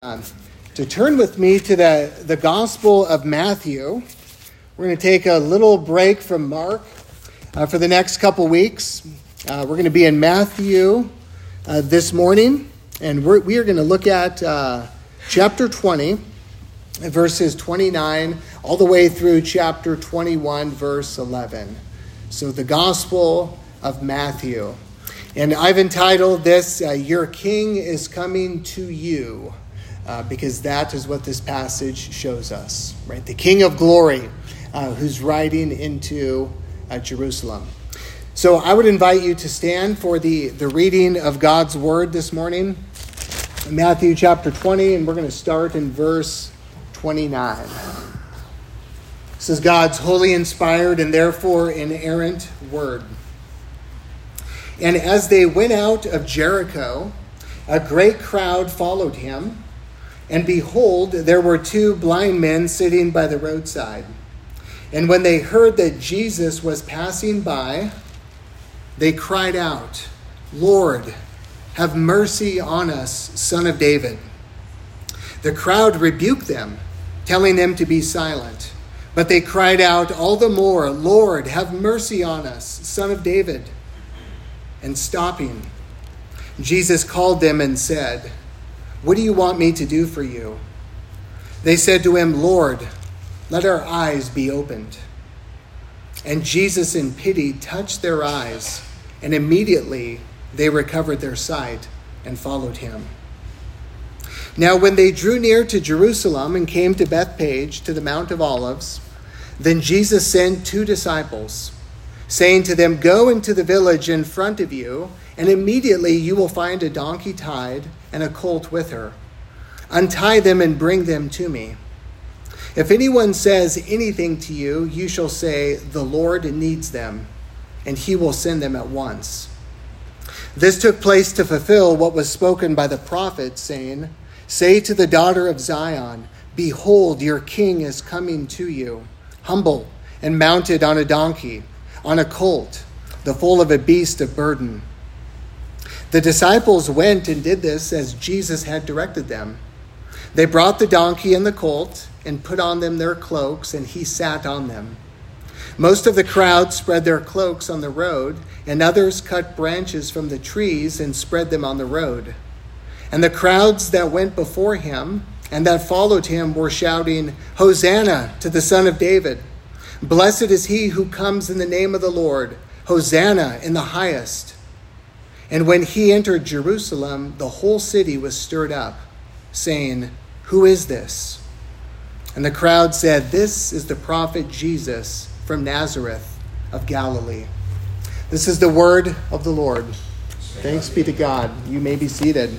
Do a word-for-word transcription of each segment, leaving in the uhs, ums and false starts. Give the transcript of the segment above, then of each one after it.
Um, to turn with me to the, the Gospel of Matthew. We're going to take a little break from Mark uh, for the next couple weeks. Uh, we're going to be in Matthew uh, this morning, and we're, we are going to look at uh, chapter twenty, verses twenty-nine, all the way through chapter twenty-one, verse eleven. So the Gospel of Matthew. And I've entitled this, uh, Your King is Coming to You. Uh, because that is what this passage shows us, right? The King of Glory, uh, who's riding into uh, Jerusalem. So I would invite you to stand for the, the reading of God's Word this morning. Matthew chapter twenty, and we're going to start in verse twenty-nine. This is God's holy, inspired, and therefore inerrant Word. And as they went out of Jericho, a great crowd followed him. And behold, there were two blind men sitting by the roadside. And when they heard that Jesus was passing by, they cried out, Lord, have mercy on us, Son of David. The crowd rebuked them, telling them to be silent. But they cried out all the more, Lord, have mercy on us, Son of David. And stopping, Jesus called them and said, What do you want me to do for you? They said to him, Lord, let our eyes be opened. And Jesus in pity touched their eyes, and immediately they recovered their sight and followed him. Now when they drew near to Jerusalem and came to Bethphage, to the Mount of Olives, then Jesus sent two disciples, saying to them, Go into the village in front of you, and immediately you will find a donkey tied and a colt with her. Untie them and bring them to me. If anyone says anything to you, you shall say, The Lord needs them, and he will send them at once. This took place to fulfill what was spoken by the prophet, saying, Say to the daughter of Zion, Behold, your king is coming to you, humble and mounted on a donkey, on a colt, the foal of a beast of burden. The disciples went and did this as Jesus had directed them. They brought the donkey and the colt and put on them their cloaks, and he sat on them. Most of the crowd spread their cloaks on the road, and others cut branches from the trees and spread them on the road. And the crowds that went before him and that followed him were shouting, Hosanna to the Son of David. Blessed is he who comes in the name of the Lord. Hosanna in the highest. And when he entered Jerusalem, the whole city was stirred up, saying, Who is this? And the crowd said, This is the prophet Jesus from Nazareth of Galilee. This is the word of the Lord. Thanks be to God. You may be seated.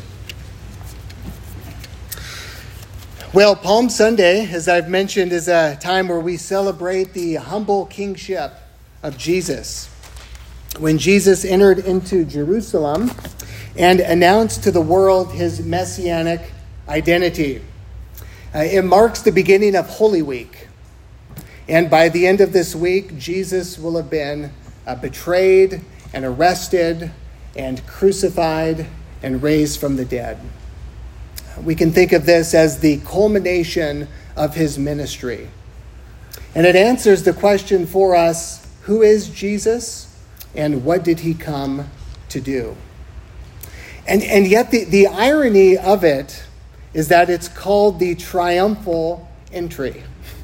Well, Palm Sunday, as I've mentioned, is a time where we celebrate the humble kingship of Jesus. When Jesus entered into Jerusalem and announced to the world his messianic identity. Uh, it marks the beginning of Holy Week. And by the end of this week, Jesus will have been uh, betrayed and arrested and crucified and raised from the dead. We can think of this as the culmination of his ministry. And it answers the question for us, who is Jesus and what did he come to do? And, and yet the, the irony of it is that it's called the triumphal entry.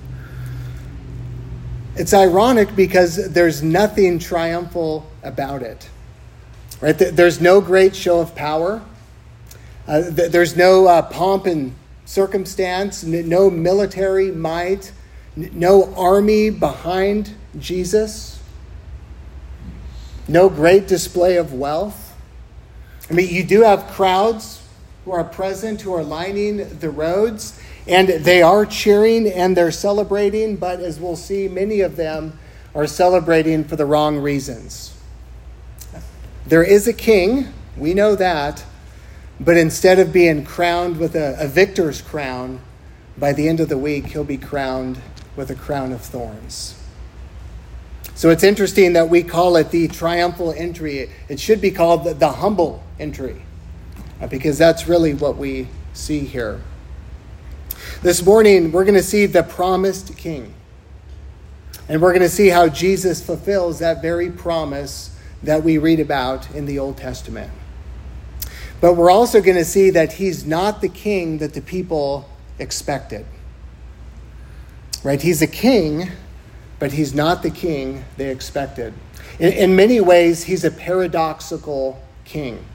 It's ironic because there's nothing triumphal about it. Right? There's no great show of power. Uh, th- there's no uh, pomp and circumstance, n- no military might, n- no army behind Jesus, no great display of wealth. I mean, you do have crowds who are present, who are lining the roads, and they are cheering and they're celebrating, but as we'll see, many of them are celebrating for the wrong reasons. There is a king, we know that, but instead of being crowned with a, a victor's crown, by the end of the week, he'll be crowned with a crown of thorns. So it's interesting that we call it the triumphal entry. It should be called the, the humble entry, because that's really what we see here. This morning, we're going to see the promised king. And we're going to see how Jesus fulfills that very promise that we read about in the Old Testament. But we're also going to see that he's not the king that the people expected. Right? He's a king, but he's not the king they expected. In, in many ways, he's a paradoxical king.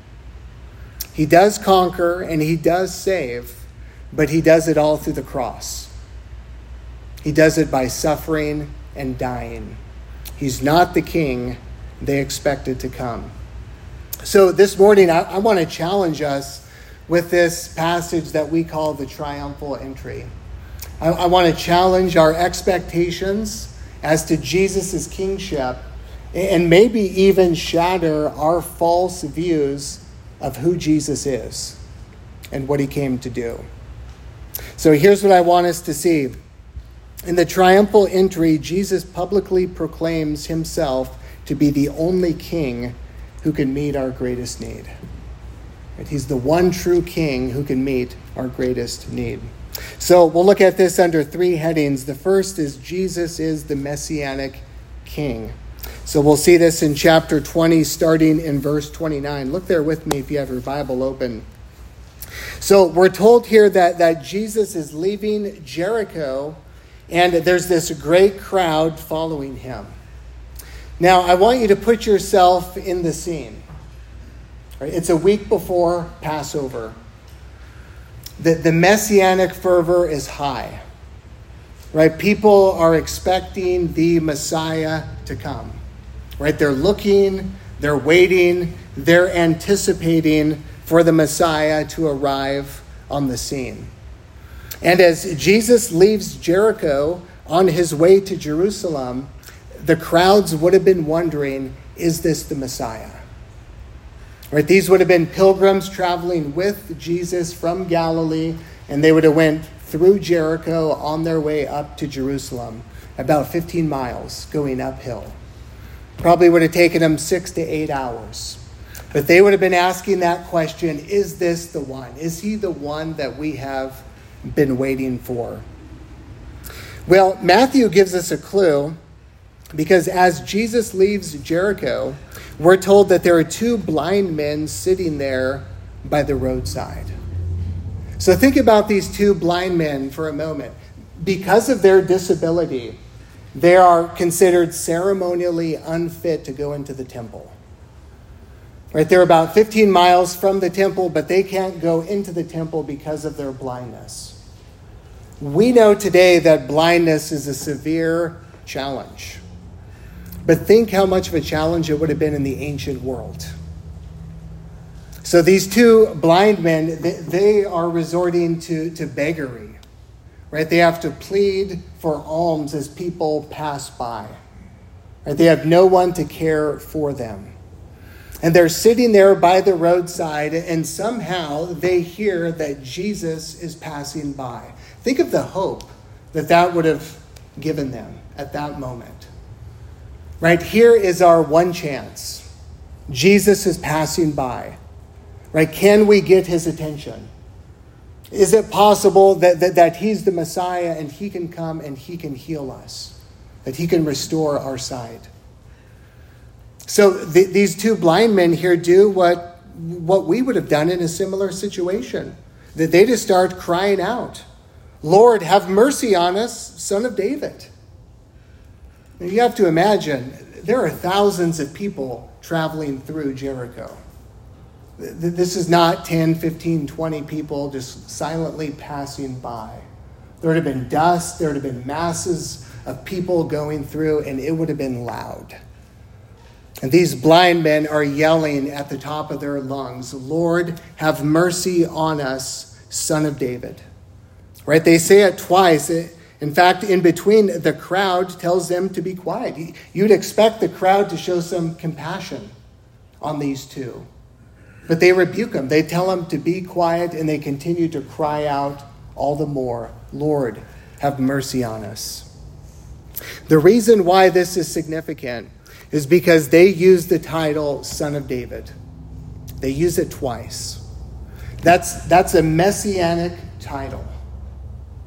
He does conquer and he does save, but he does it all through the cross. He does it by suffering and dying. He's not the king they expected to come. So this morning, I, I want to challenge us with this passage that we call the triumphal entry. I, I want to challenge our expectations as to Jesus' kingship and maybe even shatter our false views of who Jesus is and what he came to do. So here's what I want us to see. In the triumphal entry, Jesus publicly proclaims himself to be the only king who can meet our greatest need. He's the one true king who can meet our greatest need. So we'll look at this under three headings. The first is Jesus is the Messianic king. So we'll see this in chapter twenty, starting in verse twenty-nine. Look there with me if you have your Bible open. So we're told here that, that Jesus is leaving Jericho, and there's this great crowd following him. Now, I want you to put yourself in the scene. Right? It's a week before Passover. The, the messianic fervor is high. Right? People are expecting the Messiah to come. Right? They're looking, they're waiting, they're anticipating for the Messiah to arrive on the scene. And as Jesus leaves Jericho on his way to Jerusalem, the crowds would have been wondering, is this the Messiah? Right? These would have been pilgrims traveling with Jesus from Galilee, and they would have went through Jericho on their way up to Jerusalem, about fifteen miles going uphill. Probably would have taken them six to eight hours. But they would have been asking that question, is this the one? Is he the one that we have been waiting for? Well, Matthew gives us a clue, because as Jesus leaves Jericho, we're told that there are two blind men sitting there by the roadside. So think about these two blind men for a moment. Because of their disability, they are considered ceremonially unfit to go into the temple. Right, they're about fifteen miles from the temple, but they can't go into the temple because of their blindness. We know today that blindness is a severe challenge. But think how much of a challenge it would have been in the ancient world. So these two blind men, they, they are resorting to, to beggary. Right? They have to plead for alms as people pass by. Right? They have no one to care for them. And they're sitting there by the roadside, and somehow they hear that Jesus is passing by. Think of the hope that that would have given them at that moment. Right? Here is our one chance. Jesus is passing by. Right? Can we get his attention? Is it possible that, that, that he's the Messiah and he can come and he can heal us? That he can restore our sight? So the, these two blind men here do what, what we would have done in a similar situation. That they just start crying out, Lord, have mercy on us, Son of David. Now you have to imagine, there are thousands of people traveling through Jericho. This is not ten, fifteen, twenty people just silently passing by. There would have been dust, there would have been masses of people going through, and it would have been loud. And these blind men are yelling at the top of their lungs, Lord, have mercy on us, Son of David. Right? They say it twice. In fact, in between, the crowd tells them to be quiet. You'd expect the crowd to show some compassion on these two. But they rebuke them. They tell them to be quiet, and they continue to cry out all the more, Lord, have mercy on us. The reason why this is significant is because they use the title Son of David. They use it twice. That's, that's a messianic title.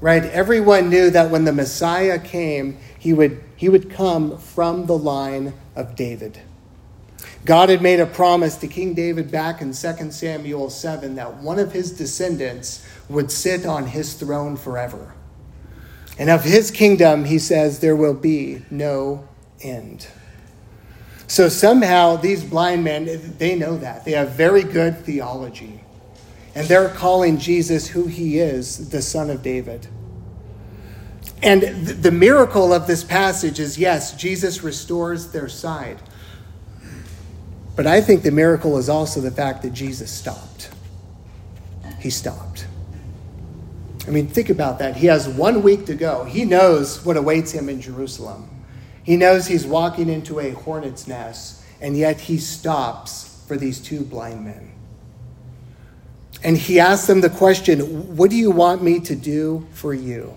right? Everyone knew that when the Messiah came, he would, he would come from the line of David. God had made a promise to King David back in Second Samuel seven that one of his descendants would sit on his throne forever. And of his kingdom, he says, there will be no end. So somehow these blind men, they know that. They have very good theology. And they're calling Jesus who he is, the Son of David. And the miracle of this passage is, yes, Jesus restores their sight. But I think the miracle is also the fact that Jesus stopped. He stopped. I mean, think about that. He has one week to go. He knows what awaits him in Jerusalem. He knows he's walking into a hornet's nest, and yet he stops for these two blind men. And he asks them the question, what do you want me to do for you?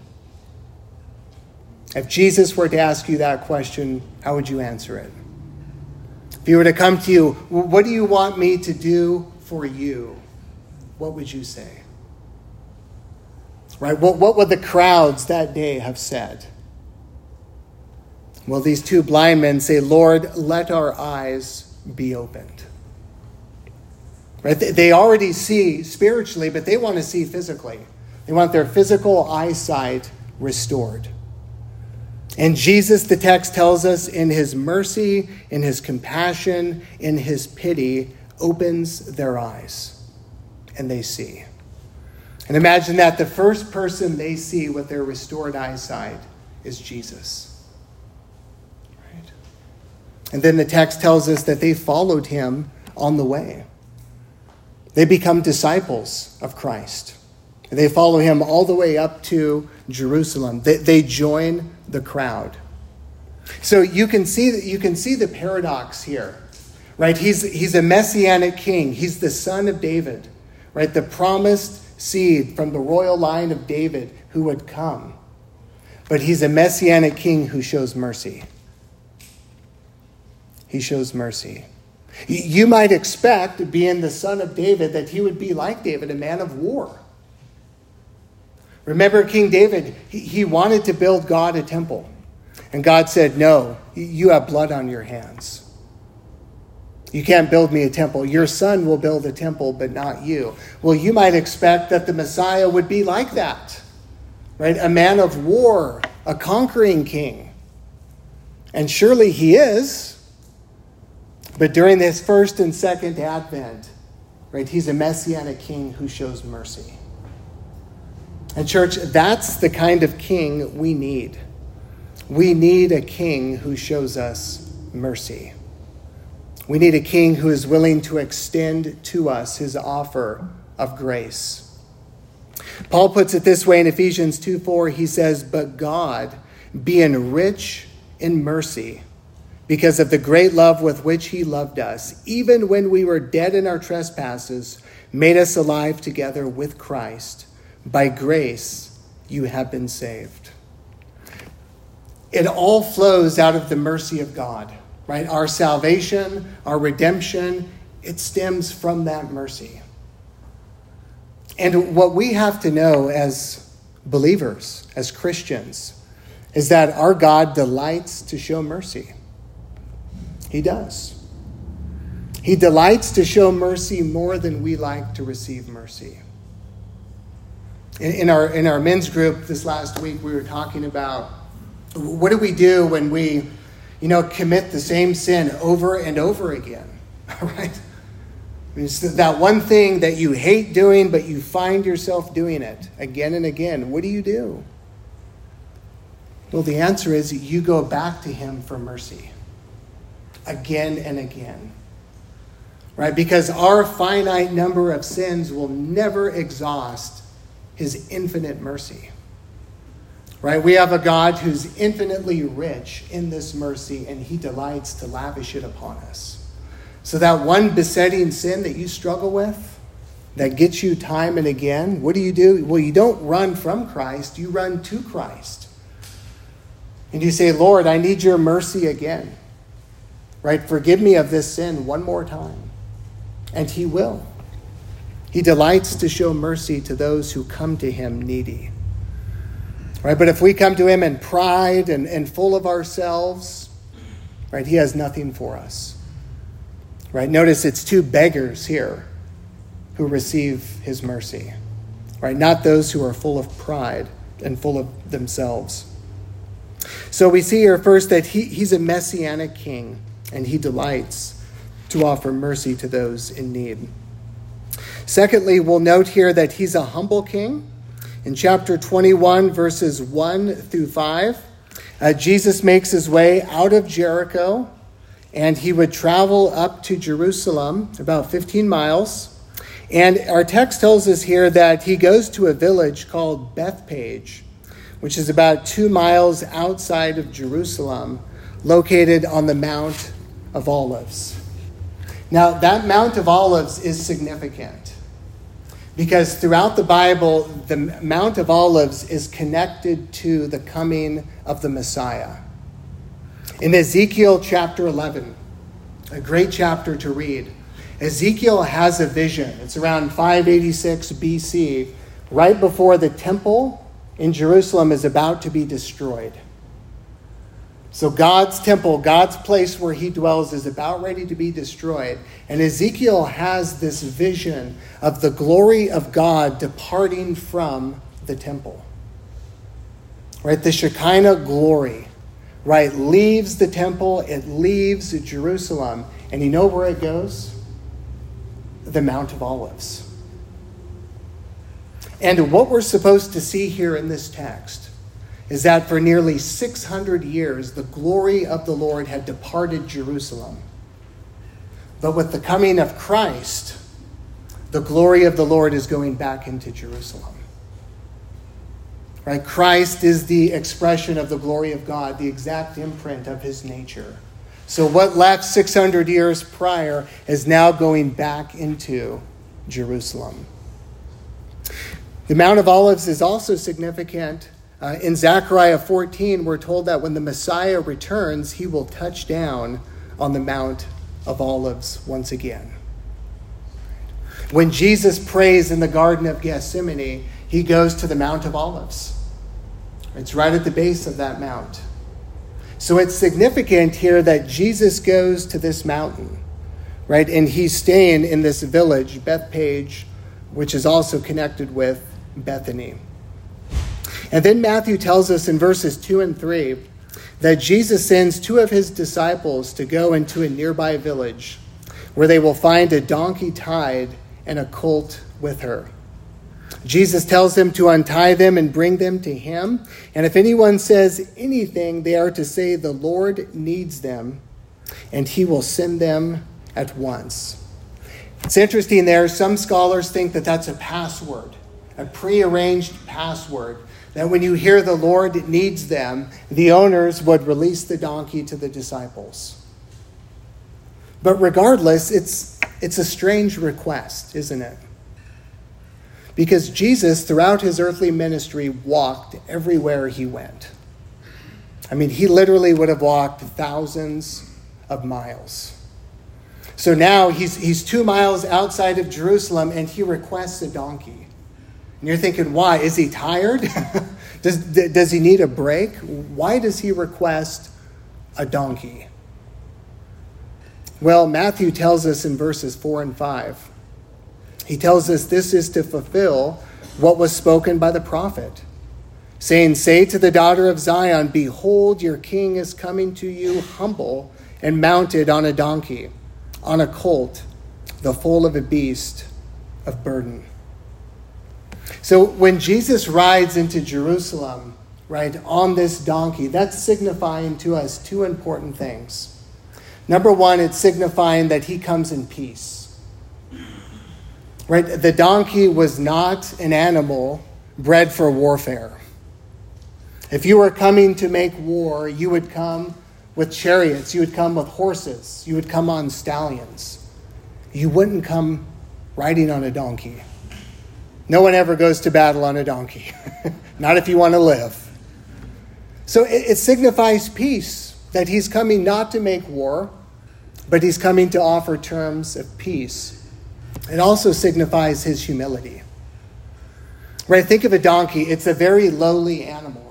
If Jesus were to ask you that question, how would you answer it? If he were to come to you, what do you want me to do for you? What would you say? Right? What, what would the crowds that day have said? Well, these two blind men say, Lord, let our eyes be opened. Right? They already see spiritually, but they want to see physically. They want their physical eyesight restored. And Jesus, the text tells us, in his mercy, in his compassion, in his pity, opens their eyes, and they see. And imagine that the first person they see with their restored eyesight is Jesus. Right? And then the text tells us that they followed him on the way. They become disciples of Christ. They follow him all the way up to Jerusalem. They, they join the crowd. So you can see you can see the paradox here, right? He's he's a messianic king. He's the son of David, right? The promised seed from the royal line of David who would come. But he's a messianic king who shows mercy. He shows mercy. You might expect, being the son of David, that he would be like David, a man of war. Remember King David, he, he wanted to build God a temple. And God said, no, you have blood on your hands. You can't build me a temple. Your son will build a temple, but not you. Well, you might expect that the Messiah would be like that, right? A man of war, a conquering king. And surely he is. But during this first and second advent, right, he's a messianic king who shows mercy. And church, that's the kind of king we need. We need a king who shows us mercy. We need a king who is willing to extend to us his offer of grace. Paul puts it this way in Ephesians two four. He says, but God, being rich in mercy, because of the great love with which he loved us, even when we were dead in our trespasses, made us alive together with Christ. By grace, you have been saved. It all flows out of the mercy of God, right? Our salvation, our redemption, it stems from that mercy. And what we have to know as believers, as Christians, is that our God delights to show mercy. He does. He delights to show mercy more than we like to receive mercy. In, in our in our men's group this last week, we were talking about what do we do when we, you know, commit the same sin over and over again, right? It's that one thing that you hate doing, but you find yourself doing it again and again. What do you do? Well, the answer is you go back to him for mercy. Again and again. Right? Because our finite number of sins will never exhaust his infinite mercy. Right? We have a God who's infinitely rich in this mercy, and he delights to lavish it upon us. So that one besetting sin that you struggle with, that gets you time and again, what do you do? Well, you don't run from Christ, you run to Christ. And you say, Lord, I need your mercy again. Right? Forgive me of this sin one more time. And he will. He delights to show mercy to those who come to him needy. Right? But if we come to him in pride and, and full of ourselves, right, he has nothing for us. Right? Notice it's two beggars here who receive his mercy. Right? Not those who are full of pride and full of themselves. So we see here first that he, he's a messianic king, and he delights to offer mercy to those in need. Secondly, we'll note here that he's a humble king. In chapter twenty-one, verses one through five, uh, Jesus makes his way out of Jericho, and he would travel up to Jerusalem, about fifteen miles. And our text tells us here that he goes to a village called Bethpage, which is about two miles outside of Jerusalem, located on the Mount of Olives. Now, that Mount of Olives is significant, because throughout the Bible, the Mount of Olives is connected to the coming of the Messiah. In Ezekiel chapter eleven, a great chapter to read, Ezekiel has a vision. It's around five eighty-six B C, right before the temple in Jerusalem is about to be destroyed. So God's temple, God's place where he dwells, is about ready to be destroyed. And Ezekiel has this vision of the glory of God departing from the temple. Right? The Shekinah glory, right, leaves the temple, it leaves Jerusalem. And you know where it goes? The Mount of Olives. And what we're supposed to see here in this text is that for nearly six hundred years, the glory of the Lord had departed Jerusalem. But with the coming of Christ, the glory of the Lord is going back into Jerusalem. Right? Christ is the expression of the glory of God, the exact imprint of his nature. So what left six hundred years prior is now going back into Jerusalem. The Mount of Olives is also significant. Uh, in Zechariah fourteen, we're told that when the Messiah returns, he will touch down on the Mount of Olives once again. When Jesus prays in the Garden of Gethsemane, he goes to the Mount of Olives. It's right at the base of that mount. So it's significant here that Jesus goes to this mountain, right? And he's staying in this village, Bethpage, which is also connected with Bethany. And then Matthew tells us in verses two and three that Jesus sends two of his disciples to go into a nearby village where they will find a donkey tied and a colt with her. Jesus tells them to untie them and bring them to him. And if anyone says anything, they are to say the Lord needs them, and he will send them at once. It's interesting there. Some scholars think that that's a password, a prearranged password, that when you hear the Lord needs them, the owners would release the donkey to the disciples. But regardless, it's, it's a strange request, isn't it? Because Jesus, throughout his earthly ministry, walked everywhere he went. I mean, he literally would have walked thousands of miles. So now he's, he's two miles outside of Jerusalem, and he requests a donkey. And you're thinking, why? Is he tired? does, does he need a break? Why does he request a donkey? Well, Matthew tells us in verses four and five. He tells us this is to fulfill what was spoken by the prophet, saying, "Say to the daughter of Zion, behold, your king is coming to you humble and mounted on a donkey, on a colt, the foal of a beast of burden." So when Jesus rides into Jerusalem, right, on this donkey, that's signifying to us two important things. Number one, it's signifying that he comes in peace. Right? The donkey was not an animal bred for warfare. If you were coming to make war, you would come with chariots, you would come with horses, you would come on stallions. You wouldn't come riding on a donkey. No one ever goes to battle on a donkey. Not if you want to live. So it, it signifies peace, that he's coming not to make war, but he's coming to offer terms of peace. It also signifies his humility. Right? Think of a donkey. It's a very lowly animal.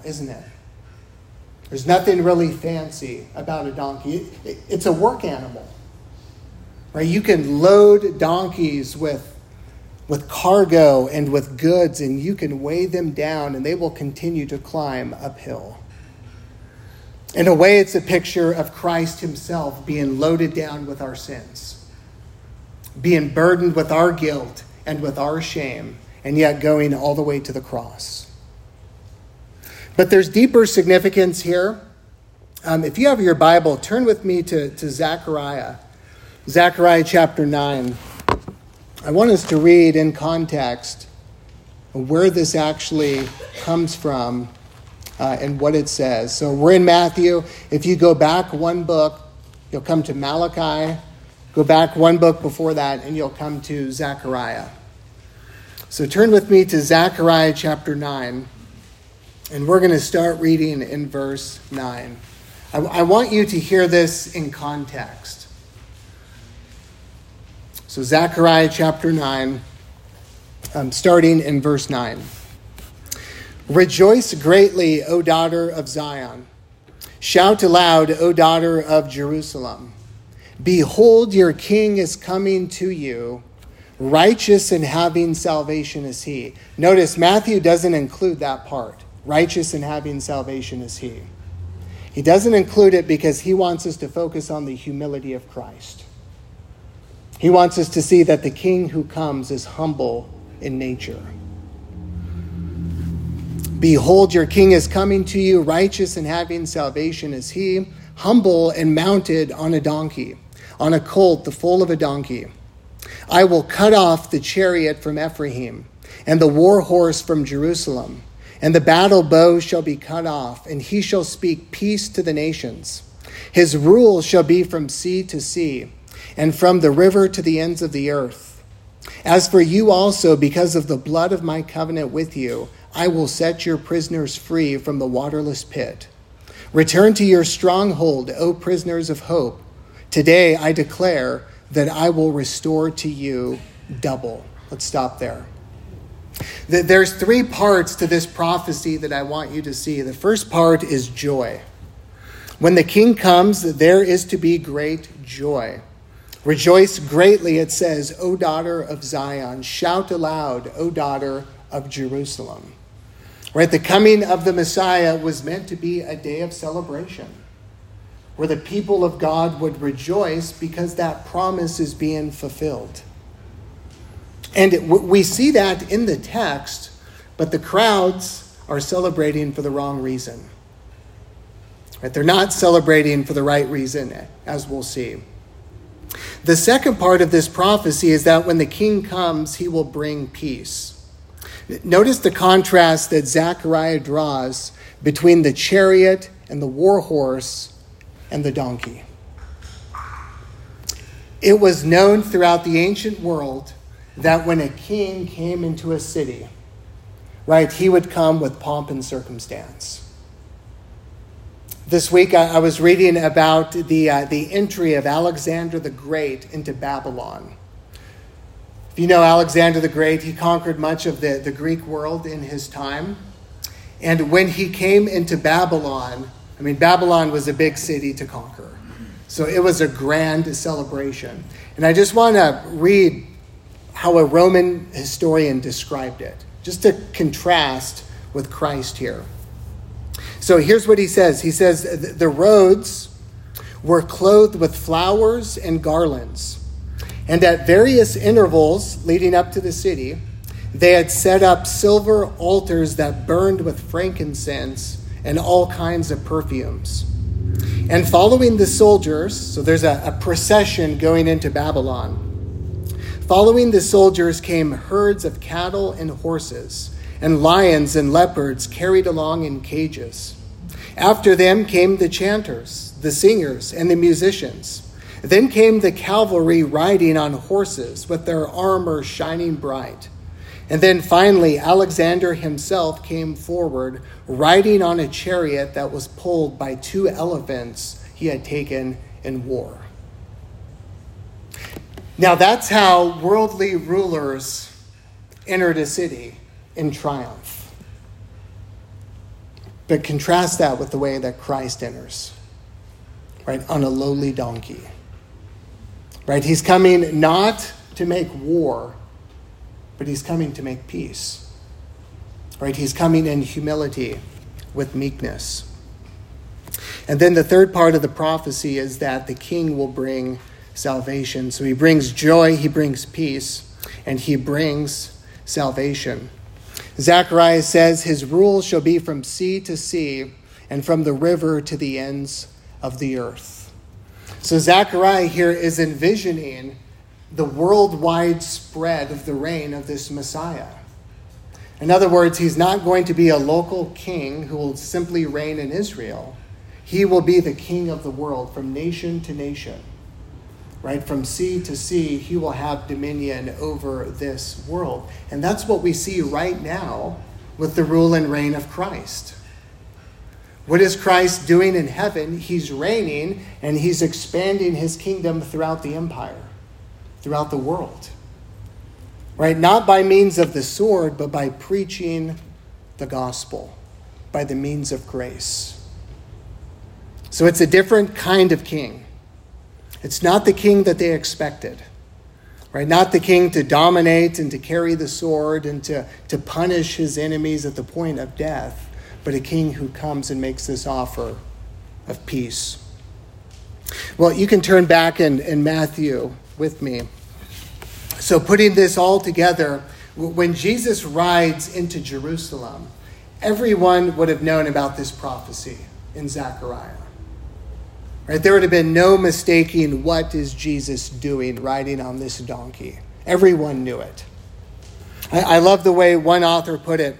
isn't it? There's nothing really fancy about a donkey. It's a work animal, right? You can load donkeys with, with cargo and with goods, and you can weigh them down, and they will continue to climb uphill. In a way, it's a picture of Christ himself being loaded down with our sins, being burdened with our guilt and with our shame, and yet going all the way to the cross. But there's deeper significance here. Um, if you have your Bible, turn with me to, to Zechariah. Zechariah chapter nine. I want us to read in context where this actually comes from uh, and what it says. So we're in Matthew. If you go back one book, you'll come to Malachi. Go back one book before that, and you'll come to Zechariah. So turn with me to Zechariah chapter nine. And we're going to start reading in verse nine. I, I want you to hear this in context. So Zechariah chapter nine, um, starting in verse nine. Rejoice greatly, O daughter of Zion. Shout aloud, O daughter of Jerusalem. Behold, your king is coming to you. Righteous and having salvation is he. Notice Matthew doesn't include that part. Righteous and having salvation is he. He doesn't include it because he wants us to focus on the humility of Christ. He wants us to see that the king who comes is humble in nature. Behold, your king is coming to you, righteous and having salvation is he, humble and mounted on a donkey, on a colt, the foal of a donkey. I will cut off the chariot from Ephraim, and the war horse from Jerusalem. And the battle bow shall be cut off, and he shall speak peace to the nations. His rule shall be from sea to sea, and from the river to the ends of the earth. As for you also, because of the blood of my covenant with you, I will set your prisoners free from the waterless pit. Return to your stronghold, O prisoners of hope. Today I declare that I will restore to you double. Let's stop there. There's three parts to this prophecy that I want you to see. The first part is joy. When the king comes, there is to be great joy. Rejoice greatly, it says, O daughter of Zion. Shout aloud, O daughter of Jerusalem. Right, the coming of the Messiah was meant to be a day of celebration, where the people of God would rejoice because that promise is being fulfilled. And we see that in the text, but the crowds are celebrating for the wrong reason. Right? They're not celebrating for the right reason, as we'll see. The second part of this prophecy is that when the king comes, he will bring peace. Notice the contrast that Zechariah draws between the chariot and the war horse and the donkey. It was known throughout the ancient world that when a king came into a city, right, he would come with pomp and circumstance. This week I, I was reading about the uh, the entry of Alexander the Great into Babylon. If you know Alexander the Great, he conquered much of the, the Greek world in his time. And when he came into Babylon, I mean, Babylon was a big city to conquer. So it was a grand celebration. And I just want to read how a Roman historian described it, just to contrast with Christ here. So here's what he says. He says, the roads were clothed with flowers and garlands. And at various intervals leading up to the city, they had set up silver altars that burned with frankincense and all kinds of perfumes. And following the soldiers, so there's a, a procession going into Babylon. Following the soldiers came herds of cattle and horses, and lions and leopards carried along in cages. After them came the chanters, the singers, and the musicians. Then came the cavalry riding on horses with their armor shining bright. And then finally, Alexander himself came forward, riding on a chariot that was pulled by two elephants he had taken in war. Now that's how worldly rulers entered a city in triumph. But contrast that with the way that Christ enters, right, on a lowly donkey. Right? He's coming not to make war, but he's coming to make peace. Right? He's coming in humility with meekness. And then the third part of the prophecy is that the king will bring salvation. So he brings joy, he brings peace, and he brings salvation. Zechariah says, his rule shall be from sea to sea and from the river to the ends of the earth. So Zechariah here is envisioning the worldwide spread of the reign of this Messiah. In other words, he's not going to be a local king who will simply reign in Israel. He will be the king of the world from nation to nation. Right? From sea to sea, he will have dominion over this world. And that's what we see right now with the rule and reign of Christ. What is Christ doing in heaven? He's reigning and he's expanding his kingdom throughout the empire, throughout the world. Right? Not by means of the sword, but by preaching the gospel, by the means of grace. So it's a different kind of king. It's not the king that they expected, right? Not the king to dominate and to carry the sword and to, to punish his enemies at the point of death, but a king who comes and makes this offer of peace. Well, you can turn back in, in Matthew with me. So putting this all together, when Jesus rides into Jerusalem, everyone would have known about this prophecy in Zechariah. Right? There would have been no mistaking what is Jesus doing riding on this donkey. Everyone knew it. I, I love the way one author put it.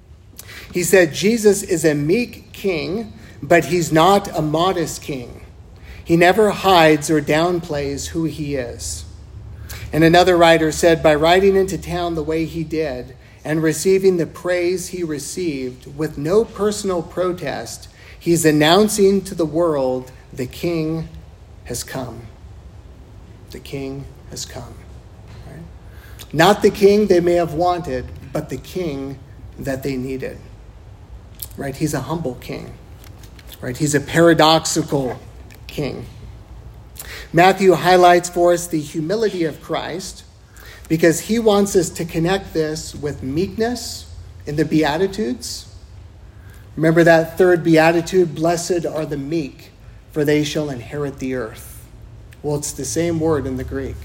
He said, Jesus is a meek king, but he's not a modest king. He never hides or downplays who he is. And another writer said, by riding into town the way he did and receiving the praise he received with no personal protest, he's announcing to the world, the king has come. The king has come. Right? Not the king they may have wanted, but the king that they needed. Right? He's a humble king. Right? He's a paradoxical king. Matthew highlights for us the humility of Christ because he wants us to connect this with meekness in the Beatitudes. Remember that third beatitude, blessed are the meek, for they shall inherit the earth. Well, it's the same word in the Greek.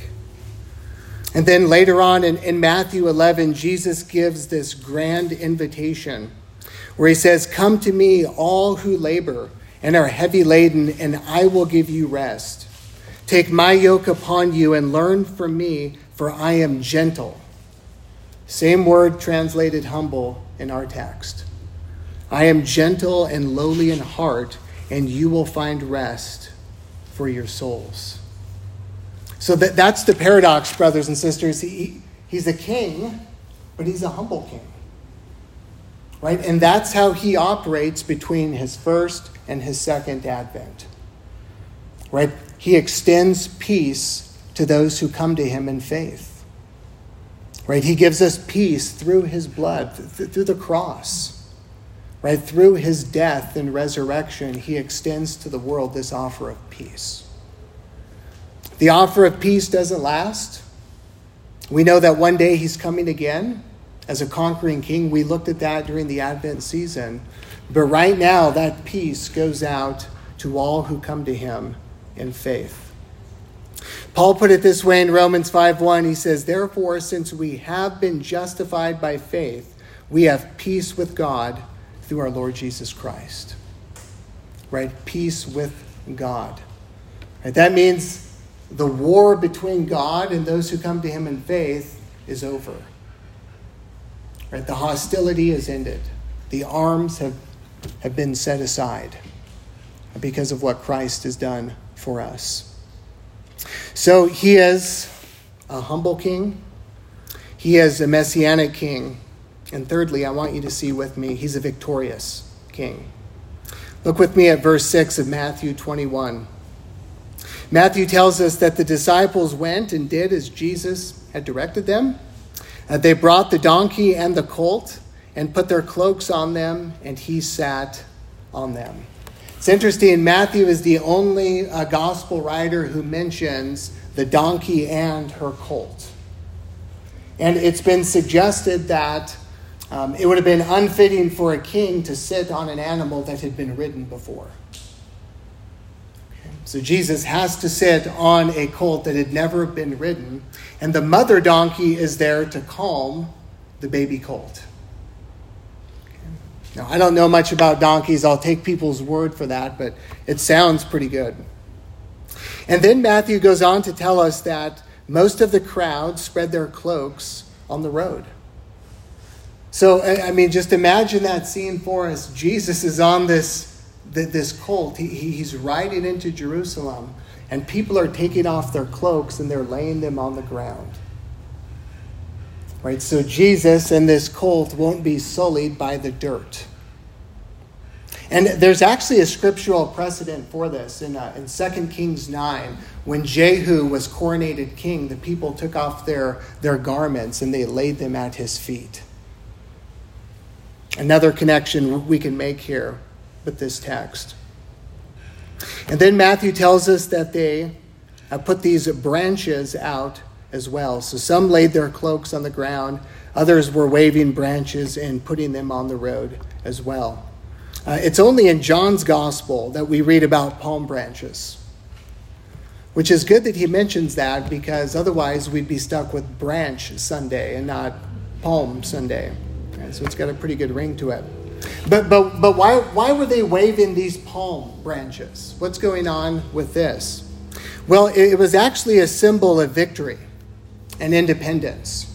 And then later on in, in Matthew eleven, Jesus gives this grand invitation where he says, come to me, all who labor and are heavy laden, and I will give you rest. Take my yoke upon you and learn from me, for I am gentle. Same word translated humble in our text. I am gentle and lowly in heart, and you will find rest for your souls. So that, that's the paradox, brothers and sisters. He, he's a king, but he's a humble king. Right? And that's how he operates between his first and his second advent. Right? He extends peace to those who come to him in faith. Right? He gives us peace through his blood, th- through the cross. Right? Through his death and resurrection, he extends to the world this offer of peace. The offer of peace doesn't last. We know that one day he's coming again as a conquering king. We looked at that during the Advent season. But right now, that peace goes out to all who come to him in faith. Paul put it this way in Romans five one. He says, therefore, since we have been justified by faith, we have peace with God through our Lord Jesus Christ. Right? Peace with God. Right? That means the war between God and those who come to him in faith is over. Right? The hostility is ended. The arms have, have been set aside because of what Christ has done for us. So he is a humble king. He is a messianic king. And thirdly, I want you to see with me, he's a victorious king. Look with me at verse six of Matthew twenty-one. Matthew tells us that the disciples went and did as Jesus had directed them. Uh, they brought the donkey and the colt and put their cloaks on them, and he sat on them. It's interesting, Matthew is the only uh, gospel writer who mentions the donkey and her colt. And it's been suggested that um, it would have been unfitting for a king to sit on an animal that had been ridden before. Okay. So Jesus has to sit on a colt that had never been ridden, and the mother donkey is there to calm the baby colt. Okay. Now, I don't know much about donkeys. I'll take people's word for that, but it sounds pretty good. And then Matthew goes on to tell us that most of the crowd spread their cloaks on the road. So, I mean, just imagine that scene for us. Jesus is on this, this colt. He, he's riding into Jerusalem, and people are taking off their cloaks and they're laying them on the ground. Right? So Jesus and this colt won't be sullied by the dirt. And there's actually a scriptural precedent for this. In, uh, in Second Kings nine, when Jehu was coronated king, the people took off their, their garments and they laid them at his feet. Another connection we can make here with this text. And then Matthew tells us that they uh, put these branches out as well. So some laid their cloaks on the ground. Others were waving branches and putting them on the road as well. Uh, it's only in John's gospel that we read about palm branches, which is good that he mentions that, because otherwise we'd be stuck with branch Sunday and not Palm Sunday. Okay, so it's got a pretty good ring to it. But but but why why were they waving these palm branches? What's going on with this? Well, it, it was actually a symbol of victory and independence.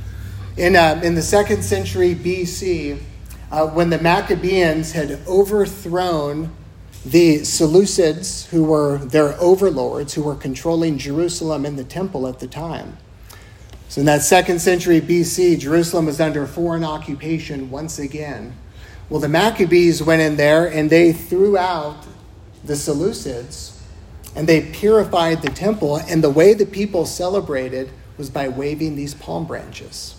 In uh, in the second century B C, Uh, when the Maccabees had overthrown the Seleucids, who were their overlords, who were controlling Jerusalem and the temple at the time. So in that second century B C, Jerusalem was under foreign occupation once again. Well, the Maccabees went in there and they threw out the Seleucids and they purified the temple. And the way the people celebrated was by waving these palm branches.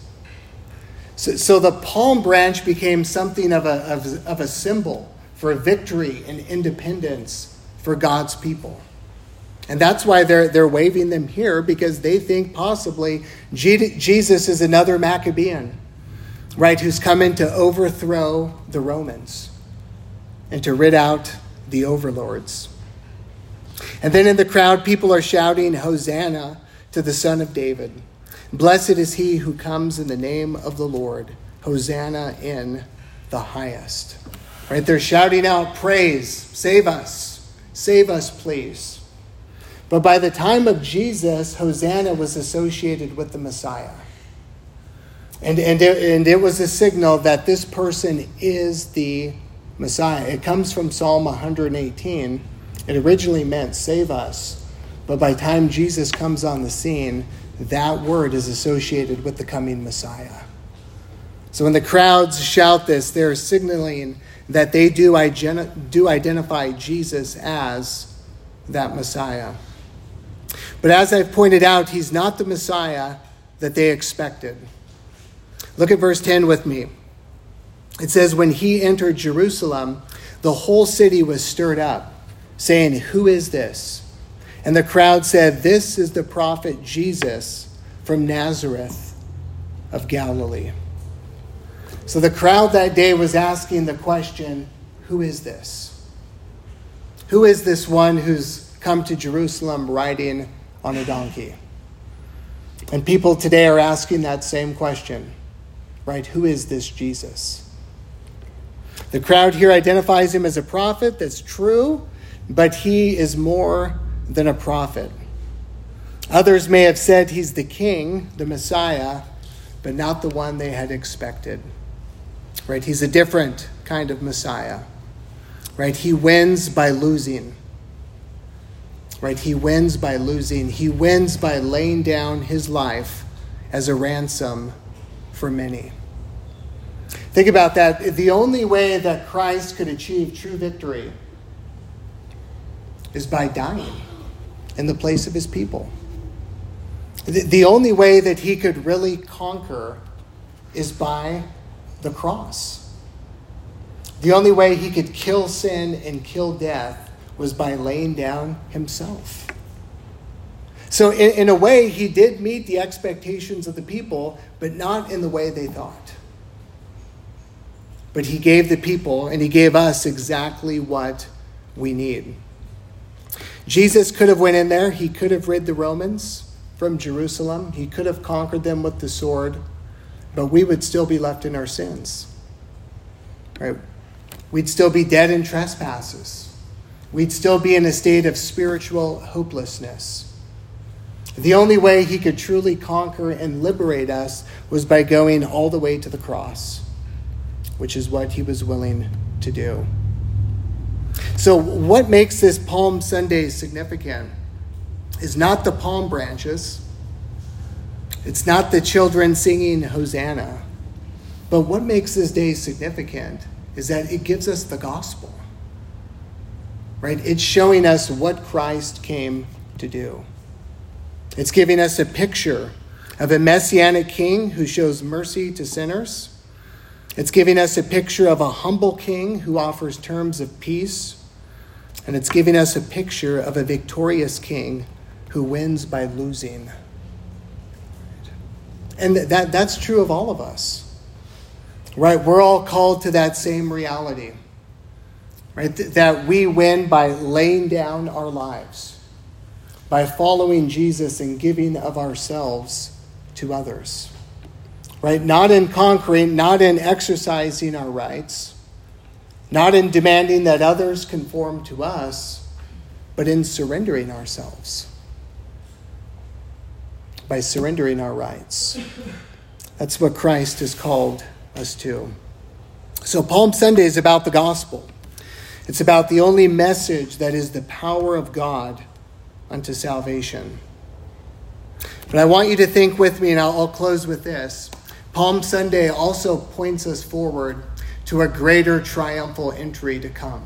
So, so the palm branch became something of a, of, of a symbol for victory and independence for God's people. And that's why they're, they're waving them here, because they think possibly G- Jesus is another Maccabean, right, who's coming to overthrow the Romans and to rid out the overlords. And then in the crowd, people are shouting, "Hosanna to the Son of David. Blessed is he who comes in the name of the Lord. Hosanna in the highest." Right? They're shouting out praise. Save us. Save us, please. But by the time of Jesus, Hosanna was associated with the Messiah. And, and, it, and it was a signal that this person is the Messiah. It comes from Psalm one eighteen. It originally meant save us. But by the time Jesus comes on the scene, that word is associated with the coming Messiah. So when the crowds shout this, they're signaling that they do, igen- do identify Jesus as that Messiah. But as I've pointed out, he's not the Messiah that they expected. Look at verse ten with me. It says, "When he entered Jerusalem, the whole city was stirred up, saying, 'Who is this?' And the crowd said, 'This is the prophet Jesus from Nazareth of Galilee.'" So the crowd that day was asking the question, who is this? Who is this one who's come to Jerusalem riding on a donkey? And people today are asking that same question, right? Who is this Jesus? The crowd here identifies him as a prophet. That's true, but he is more than a prophet. Others may have said he's the king, the Messiah, but not the one they had expected. Right? He's a different kind of Messiah. Right? He wins by losing. Right? He wins by losing. He wins by laying down his life as a ransom for many. Think about that. The only way that Christ could achieve true victory is by dying in the place of his people. The, the only way that he could really conquer is by the cross. The only way he could kill sin and kill death was by laying down himself. So in, in a way, he did meet the expectations of the people, but not in the way they thought. But he gave the people and he gave us exactly what we need. Jesus could have went in there. He could have rid the Romans from Jerusalem. He could have conquered them with the sword, but we would still be left in our sins. Right? We'd still be dead in trespasses. We'd still be in a state of spiritual hopelessness. The only way he could truly conquer and liberate us was by going all the way to the cross, which is what he was willing to do. So what makes this Palm Sunday significant is not the palm branches. It's not the children singing Hosanna. But what makes this day significant is that it gives us the gospel. Right? It's showing us what Christ came to do. It's giving us a picture of a messianic king who shows mercy to sinners. It's giving us a picture of a humble king who offers terms of peace. And it's giving us a picture of a victorious king who wins by losing. And that, that's true of all of us. Right? We're all called to that same reality. Right? That we win by laying down our lives, by following Jesus and giving of ourselves to others. Right? Not in conquering, not in exercising our rights, not in demanding that others conform to us, but in surrendering ourselves. By surrendering our rights. That's what Christ has called us to. So Palm Sunday is about the gospel. It's about the only message that is the power of God unto salvation. But I want you to think with me, and I'll, I'll close with this. Palm Sunday also points us forward to a greater triumphal entry to come.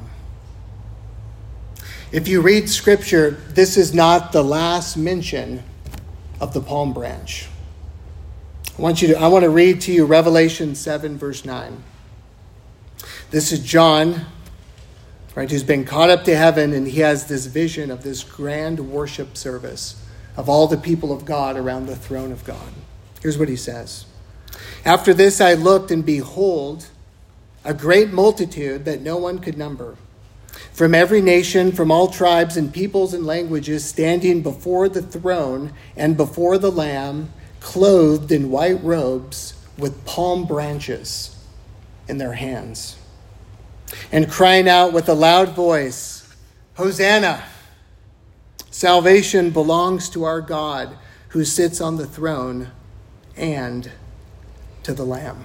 If you read Scripture, this is not the last mention of the palm branch. I want you to, I want to read to you Revelation seven, verse nine. This is John, right, who's been caught up to heaven, and he has this vision of this grand worship service of all the people of God around the throne of God. Here's what he says. After this I looked, and behold, a great multitude that no one could number, from every nation, from all tribes and peoples and languages, standing before the throne and before the Lamb, clothed in white robes with palm branches in their hands, and crying out with a loud voice, Hosanna! Salvation belongs to our God who sits on the throne and to the Lamb.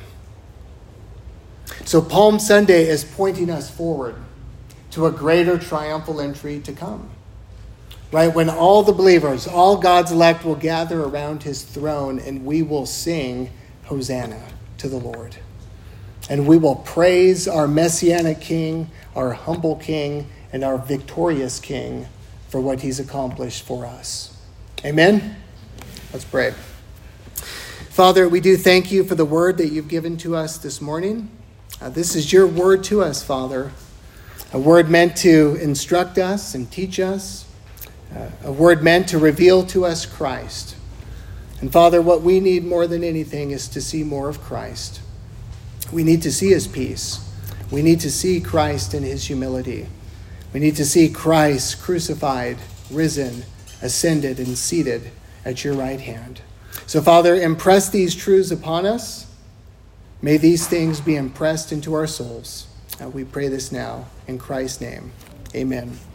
So Palm Sunday is pointing us forward to a greater triumphal entry to come. Right? When all the believers, all God's elect will gather around his throne, and we will sing Hosanna to the Lord. And we will praise our messianic king, our humble king, and our victorious king for what he's accomplished for us. Amen? Let's pray. Father, we do thank you for the word that you've given to us this morning. Uh, this is your word to us, Father. A word meant to instruct us and teach us. Uh, a word meant to reveal to us Christ. And Father, what we need more than anything is to see more of Christ. We need to see his peace. We need to see Christ in his humility. We need to see Christ crucified, risen, ascended, and seated at your right hand. So Father, impress these truths upon us. May these things be impressed into our souls. Uh, we pray this now in Christ's name. Amen.